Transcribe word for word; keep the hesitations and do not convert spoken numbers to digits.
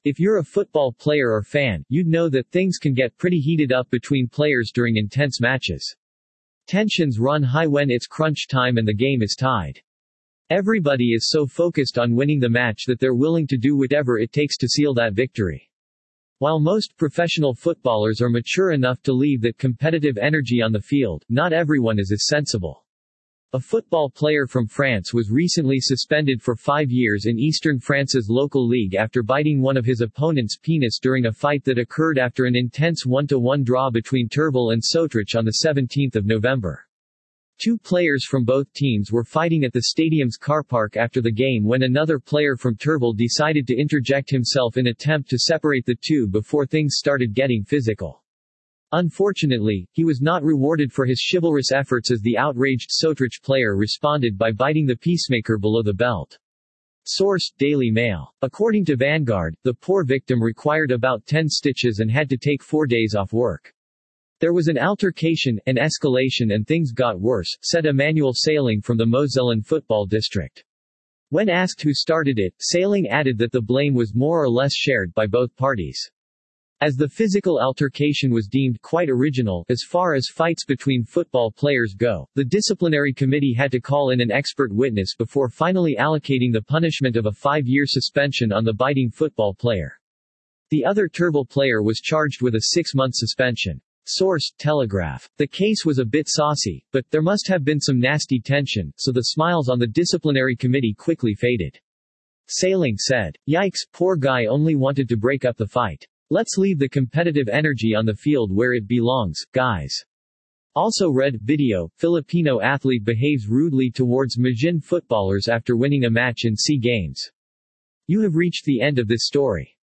If you're a football player or fan, you'd know that things can get pretty heated up between players during intense matches. Tensions run high when it's crunch time and the game is tied. Everybody is so focused on winning the match that they're willing to do whatever it takes to seal that victory. While most professional footballers are mature enough to leave that competitive energy on the field, not everyone is as sensible. A football player from France was recently suspended for five years in eastern France's local league after biting one of his opponent's penis during a fight that occurred after an intense one to one draw between Turville and Sotrich on the seventeenth of November. Two players from both teams were fighting at the stadium's car park after the game when another player from Turville decided to interject himself in an attempt to separate the two before things started getting physical. Unfortunately, he was not rewarded for his chivalrous efforts as the outraged Sotrich player responded by biting the peacemaker below the belt. Source: Daily Mail. According to Vanguard, the poor victim required about ten stitches and had to take four days off work. There was an altercation, an escalation and things got worse, said Emmanuel Sailing from the Mosellen Football District. When asked who started it, Sailing added that the blame was more or less shared by both parties. As the physical altercation was deemed quite original, as far as fights between football players go, the disciplinary committee had to call in an expert witness before finally allocating the punishment of a five-year suspension on the biting football player. The other Turville player was charged with a six-month suspension. Source: Telegraph. The case was a bit saucy, but there must have been some nasty tension, so the smiles on the disciplinary committee quickly faded. Sailing said, "Yikes, poor guy only wanted to break up the fight. Let's leave the competitive energy on the field where it belongs, guys." Also read, video, Filipino athlete behaves rudely towards Majin footballers after winning a match in SEA Games. You have reached the end of this story.